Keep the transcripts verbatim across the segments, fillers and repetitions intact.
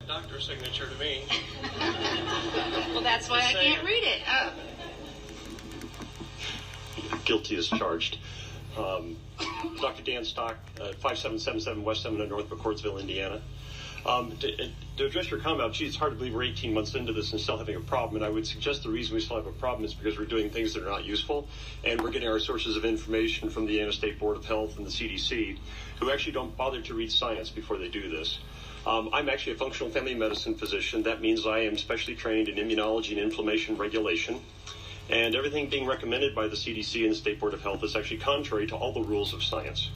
doctor's signature to me. Well, that's why I can't read it. Oh. Guilty as charged. Um, Doctor Dan Stock, uh, five seven seven seven West Seminole, North McCourtsville, Indiana. Um, to, to address your comment, gee, it's hard to believe we're eighteen months into this and still having a problem. And I would suggest the reason we still have a problem is because we're doing things that are not useful. And we're getting our sources of information from the Indiana State Board of Health and the C D C, who actually don't bother to read science before they do this. Um, I'm actually a functional family medicine physician. That means I am specially trained in immunology and inflammation regulation. And everything being recommended by the C D C and the State Board of Health is actually contrary to all the rules of science.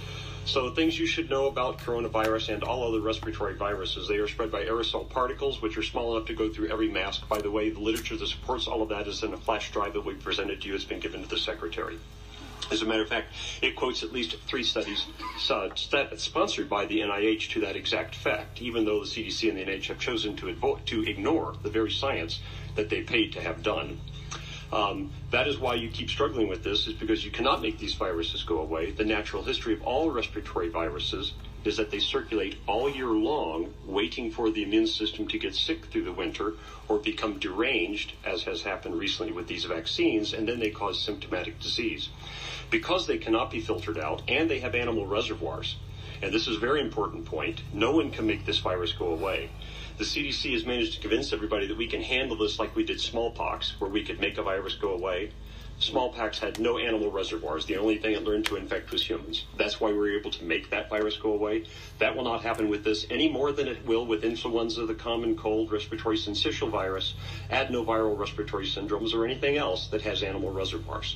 So things you should know about coronavirus and all other respiratory viruses: they are spread by aerosol particles, which are small enough to go through every mask. By the way, the literature that supports all of that is in a flash drive that we presented to you. It's been given to the Secretary. As a matter of fact, it quotes at least three studies uh, sponsored by the N I H to that exact fact, even though the C D C and the N I H have chosen to, advo- to ignore the very science that they paid to have done. Um, that is why you keep struggling with this, is because you cannot make these viruses go away. The natural history of all respiratory viruses is that they circulate all year long, waiting for the immune system to get sick through the winter or become deranged, as has happened recently with these vaccines, and then they cause symptomatic disease. Because they cannot be filtered out, and they have animal reservoirs, and this is a very important point, no one can make this virus go away. The C D C has managed to convince everybody that we can handle this like we did smallpox, where we could make a virus go away. Smallpox had no animal reservoirs. The only thing it learned to infect was humans. That's why we were able to make that virus go away. That will not happen with this any more than it will with influenza, the common cold, respiratory syncytial virus, adenoviral respiratory syndromes, or anything else that has animal reservoirs.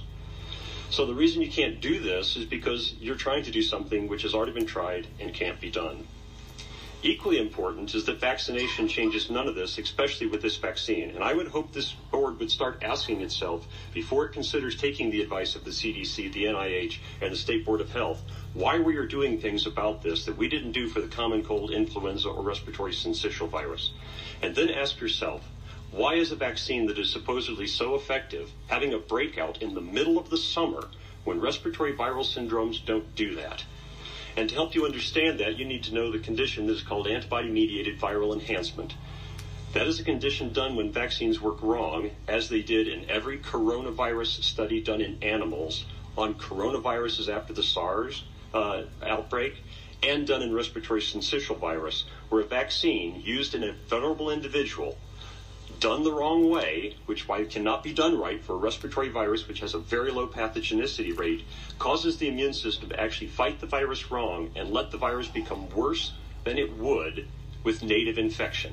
So the reason you can't do this is because you're trying to do something which has already been tried and can't be done. Equally important is that vaccination changes none of this, especially with this vaccine. And I would hope this board would start asking itself, before it considers taking the advice of the C D C, the N I H, and the State Board of Health, why we are doing things about this that we didn't do for the common cold, influenza, or respiratory syncytial virus. And then ask yourself, why is a vaccine that is supposedly so effective having a breakout in the middle of the summer when respiratory viral syndromes don't do that? And to help you understand that, you need to know the condition that is called antibody-mediated viral enhancement. That is a condition done when vaccines work wrong, as they did in every coronavirus study done in animals on coronaviruses after the SARS uh, outbreak, and done in respiratory syncytial virus, where a vaccine used in a vulnerable individual done the wrong way, which why it cannot be done right for a respiratory virus which has a very low pathogenicity rate, causes the immune system to actually fight the virus wrong and let the virus become worse than it would with native infection.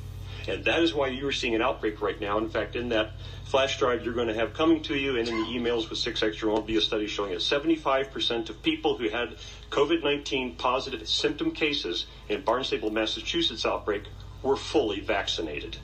And that is why you are seeing an outbreak right now. In fact, in that flash drive you're going to have coming to you and in the emails with six extra will be a study showing that seventy-five percent of people who had COVID nineteen positive symptom cases in Barnstable, Massachusetts outbreak were fully vaccinated.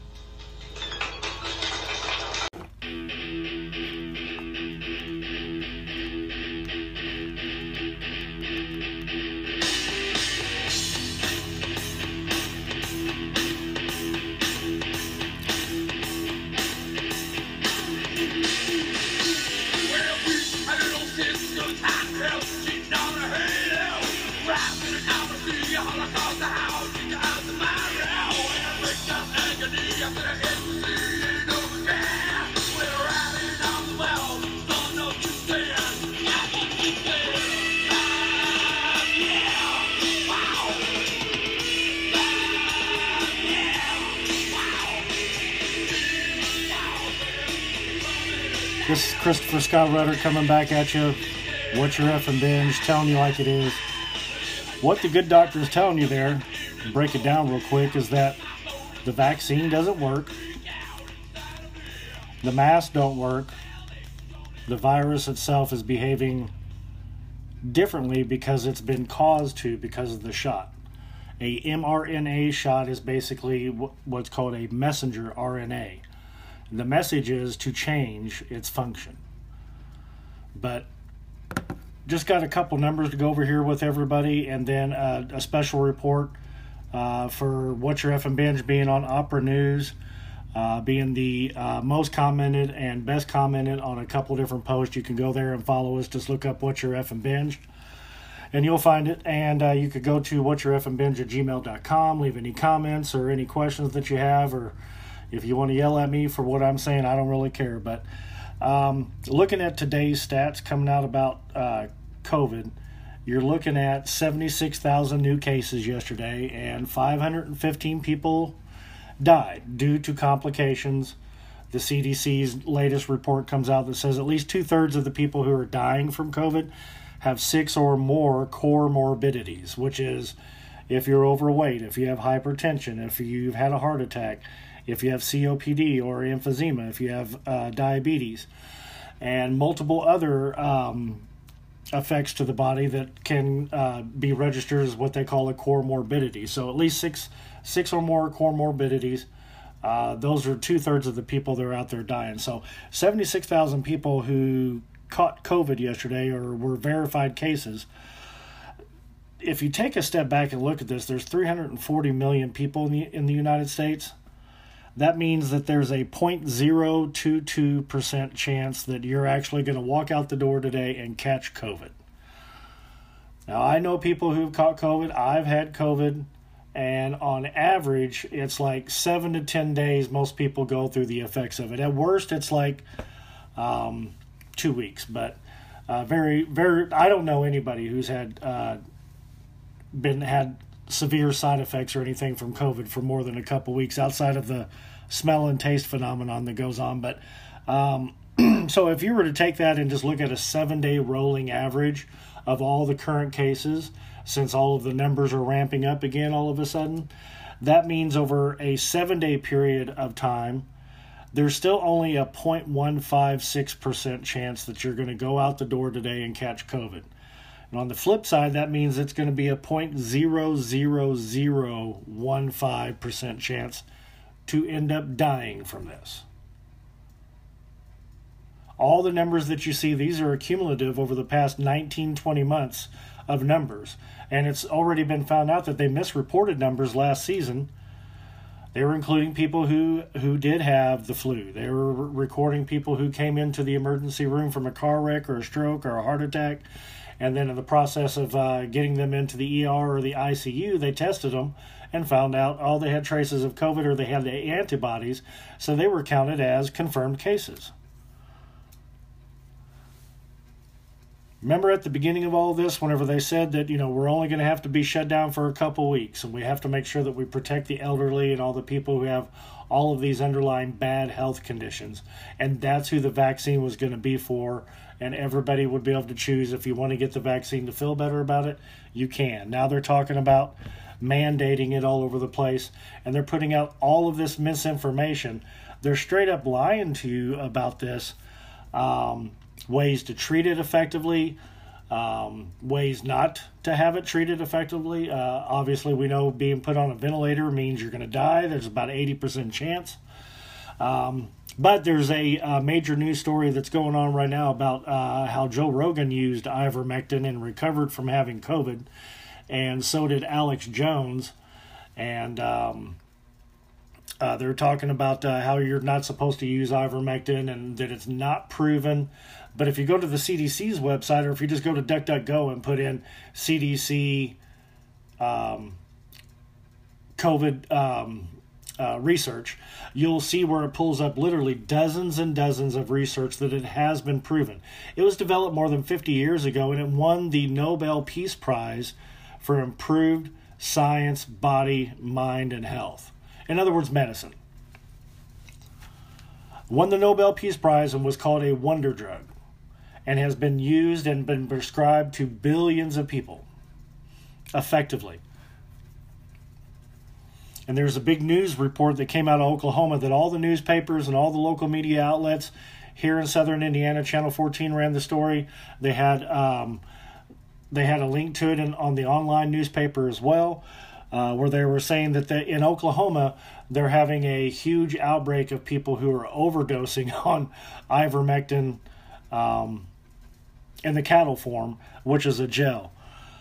This is Christopher Scott Rudder coming back at you. What's your effing binge? Telling you like it is. What the good doctor is telling you there, break it down real quick, is that the vaccine doesn't work. The masks don't work. The virus itself is behaving differently because it's been caused to because of the shot. A mRNA shot is basically what's called a messenger R N A. The message is to change its function. But just got a couple numbers to go over here with everybody, and then uh, a special report uh, for What's Your Effing Binge being on Opera News, uh, being the uh, most commented and best commented on a couple different posts. You can go there and follow us. Just look up What's Your Effing Binge. and you'll find it. And uh, you could go to what's your effing binge at gmail dot com, leave any comments or any questions that you have, or if you want to yell at me for what I'm saying, I don't really care. But um, looking at today's stats coming out about uh, COVID, you're looking at seventy-six thousand new cases yesterday, and five hundred fifteen people died due to complications. The C D C's latest report comes out that says at least two-thirds of the people who are dying from COVID have six or more comorbidities, which is if you're overweight, if you have hypertension, if you've had a heart attack, if you have C O P D or emphysema, if you have uh, diabetes, and multiple other um, effects to the body that can uh, be registered as what they call a comorbidity. So at least six, six or more comorbidities. Uh, those are two-thirds of the people that are out there dying. So seventy-six thousand people who caught COVID yesterday or were verified cases. If you take a step back and look at this, there's three hundred forty million people in the, in the United States. That means that there's a zero point zero two two percent chance that you're actually going to walk out the door today and catch COVID. Now, I know people who've caught COVID. I've had COVID. And on average, it's like seven to ten days most people go through the effects of it. At worst, it's like um, two weeks. But uh, very, very, I don't know anybody who's had uh, been had severe side effects or anything from COVID for more than a couple weeks, outside of the smell and taste phenomenon that goes on. But um, so if you were to take that and just look at a seven-day rolling average of all the current cases, since all of the numbers are ramping up again all of a sudden, that means over a seven-day period of time, there's still only a zero point one five six percent chance that you're going to go out the door today and catch COVID. And on the flip side, that means it's going to be a zero point zero zero zero one five percent chance to end up dying from this. All the numbers that you see, these are cumulative over the past nineteen, twenty months of numbers. And it's already been found out that they misreported numbers last season. They were including people who, who did have the flu. They were recording people who came into the emergency room from a car wreck or a stroke or a heart attack. And then in the process of uh, getting them into the E R or the I C U, they tested them and found out all they had traces of COVID or they had the antibodies. So they were counted as confirmed cases. Remember at the beginning of all this, whenever they said that, you know, we're only going to have to be shut down for a couple weeks and we have to make sure that we protect the elderly and all the people who have all of these underlying bad health conditions. And that's who the vaccine was going to be for. And everybody would be able to choose if you want to get the vaccine to feel better about it, you can. Now they're talking about mandating it all over the place. And they're putting out all of this misinformation. They're straight up lying to you about this. Um... ways to treat it effectively, um, ways not to have it treated effectively. Uh, obviously, we know being put on a ventilator means you're going to die. There's about an eighty percent chance. Um, but there's a, a major news story that's going on right now about uh, how Joe Rogan used ivermectin and recovered from having COVID, and so did Alex Jones. And um, uh, they're talking about uh, how you're not supposed to use ivermectin and that it's not proven. But if you go to the C D C's website, or if you just go to DuckDuckGo and put in C D C um, COVID um, uh, research, you'll see where it pulls up literally dozens and dozens of research that it has been proven. It was developed more than fifty years ago, and it won the Nobel Peace Prize for improved science, body, mind, and health. In other words, medicine. Won the Nobel Peace Prize and was called a wonder drug, and has been used and been prescribed to billions of people effectively. And there's a big news report that came out of Oklahoma that all the newspapers and all the local media outlets here in southern Indiana, Channel fourteen ran the story. They had um, they had a link to it in, on the online newspaper as well, uh, where they were saying that the, in Oklahoma, they're having a huge outbreak of people who are overdosing on ivermectin um, in the cattle form, which is a gel.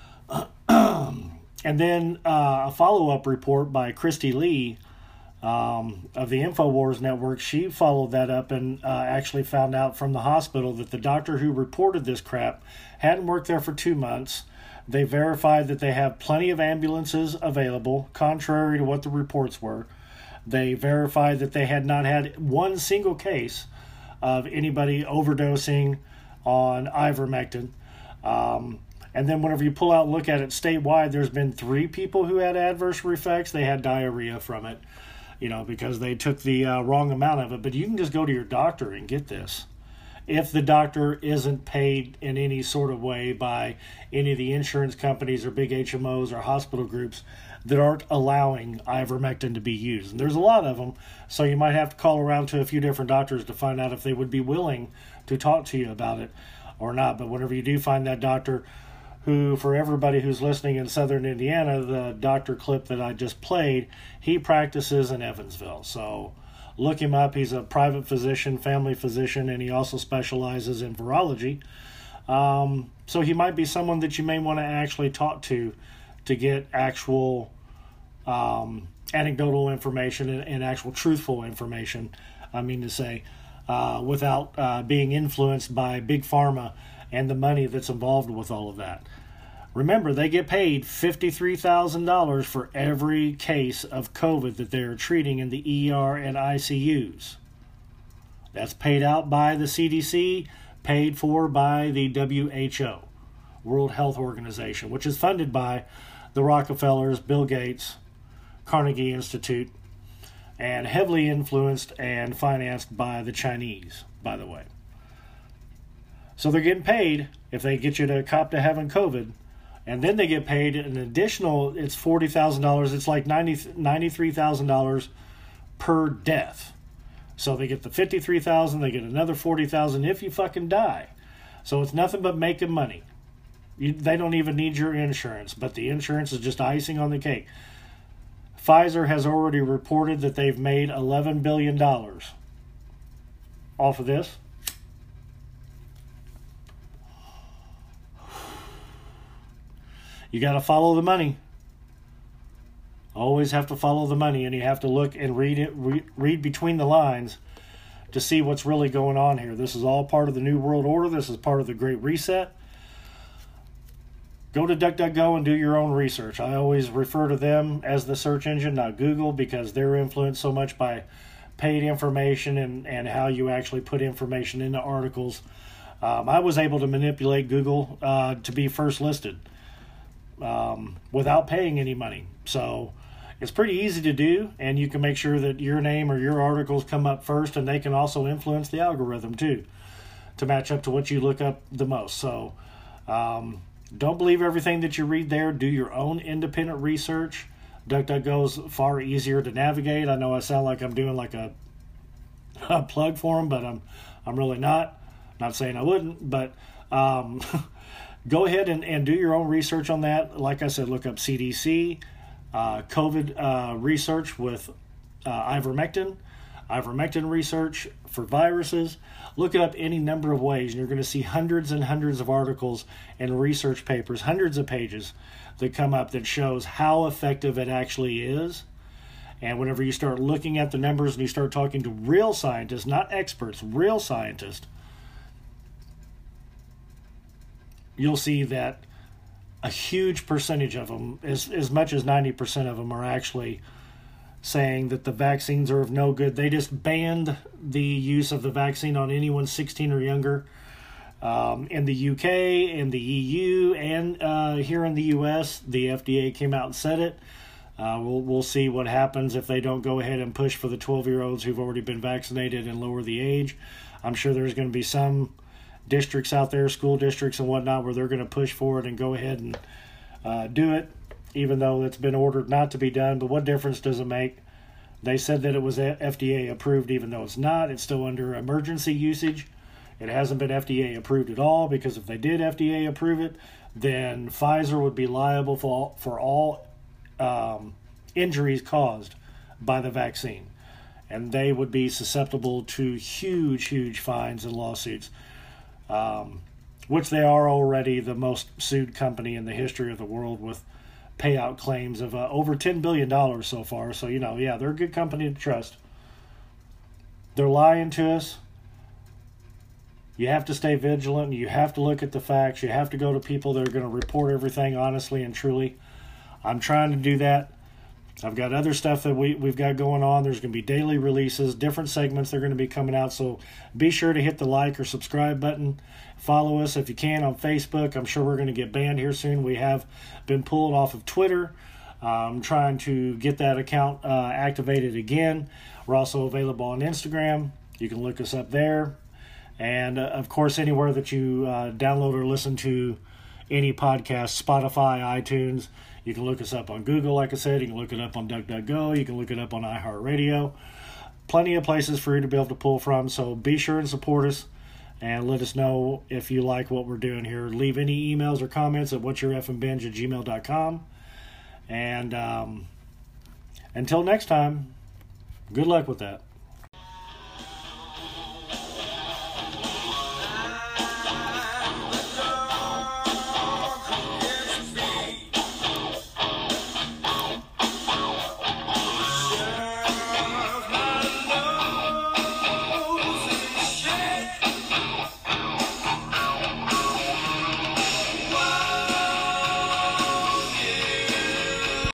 And then uh, a follow-up report by Christy Lee um, of the InfoWars Network, she followed that up and uh, actually found out from the hospital that the doctor who reported this crap hadn't worked there for two months. They verified that they have plenty of ambulances available, contrary to what the reports were. They verified that they had not had one single case of anybody overdosing on ivermectin. Um, and then whenever you pull out and look at it statewide, there's been three people who had adverse effects. They had diarrhea from it, you know, because they took the uh, wrong amount of it. But you can just go to your doctor and get this. If the doctor isn't paid in any sort of way by any of the insurance companies or big H M Os or hospital groups that aren't allowing ivermectin to be used. And there's a lot of them, so you might have to call around to a few different doctors to find out if they would be willing to talk to you about it or not. But whenever you do find that doctor, who, for everybody who's listening in Southern Indiana, the doctor clip that I just played, he practices in Evansville. So look him up. He's a private physician, family physician, and he also specializes in virology. Um, so he might be someone that you may want to actually talk to to get actual um, anecdotal information and, and actual truthful information, I mean to say, uh, without uh, being influenced by Big Pharma and the money that's involved with all of that. Remember, they get paid fifty-three thousand dollars for every case of COVID that they're treating in the E R and I C Us. That's paid out by the C D C, paid for by the W H O, World Health Organization, which is funded by the Rockefellers, Bill Gates, Carnegie Institute, and heavily influenced and financed by the Chinese, by the way. So they're getting paid if they get you to cop to having COVID. And then they get paid an additional, it's forty thousand dollars. It's like ninety-three thousand dollars per death. So they get the fifty-three thousand dollars, they get another forty thousand dollars if you fucking die. So it's nothing but making money. You, they don't even need your insurance, but the insurance is just icing on the cake. Pfizer has already reported that they've made eleven billion dollars off of this. You got to follow the money. Always have to follow the money, and you have to look and read it, re- read between the lines to see what's really going on here. This is all part of the New World Order. This is part of the Great Reset. Go to DuckDuckGo and do your own research. I always refer to them as the search engine, not Google, because they're influenced so much by paid information and, and how you actually put information into articles. Um, I was able to manipulate Google uh, to be first listed. Um, without paying any money. So it's pretty easy to do, and you can make sure that your name or your articles come up first, and they can also influence the algorithm too to match up to what you look up the most. So um, don't believe everything that you read there. Do your own independent research. DuckDuckGo is far easier to navigate. I know I sound like I'm doing like a, a plug for them, but I'm I'm really not. Not saying I wouldn't, but um, go ahead and, and do your own research on that. Like I said, look up C D C, uh, COVID uh, research with uh, ivermectin, ivermectin research for viruses. Look it up any number of ways, and you're going to see hundreds and hundreds of articles and research papers, hundreds of pages that come up that shows how effective it actually is. And whenever you start looking at the numbers and you start talking to real scientists, not experts, real scientists, you'll see that a huge percentage of them, as, as much as ninety percent of them, are actually saying that the vaccines are of no good. They just banned the use of the vaccine on anyone sixteen or younger um, in the U K, in the E U, and uh, here in the U S. The F D A came out and said it. Uh, we'll, we'll see what happens if they don't go ahead and push for the twelve-year-olds who've already been vaccinated and lower the age. I'm sure there's going to be some districts out there, school districts and whatnot, where they're going to push for it and go ahead and uh, do it, even though it's been ordered not to be done. But what difference does it make? They said that it was F D A approved, even though it's not. It's still under emergency usage. It hasn't been F D A approved at all, because if they did F D A approve it, then Pfizer would be liable for all, for all um, injuries caused by the vaccine. And they would be susceptible to huge, huge fines and lawsuits. Um, which they are already the most sued company in the history of the world, with payout claims of uh, over ten billion dollars so far. So, you know, yeah, they're a good company to trust. They're lying to us. you have to stay vigilant. You have to look at the facts. You have to go to people that are going to report everything honestly and truly. I'm trying to do that. I've got other stuff that we, we've got going on. There's going to be daily releases, different segments that are going to be coming out. So be sure to hit the like or subscribe button. Follow us if you can on Facebook. I'm sure we're going to get banned here soon. We have been pulled off of Twitter. I'm trying to get that account uh, activated again. We're also available on Instagram. You can look us up there. And, uh, of course, anywhere that you uh, download or listen to any podcast, Spotify, iTunes. You can look us up on Google, like I said. You can look it up on DuckDuckGo. You can look it up on iHeartRadio. Plenty of places for you to be able to pull from. So be sure and support us. And let us know if you like what we're doing here. Leave any emails or comments at whatsyoureffingbenj at gmail dot com. And um, until next time, good luck with that.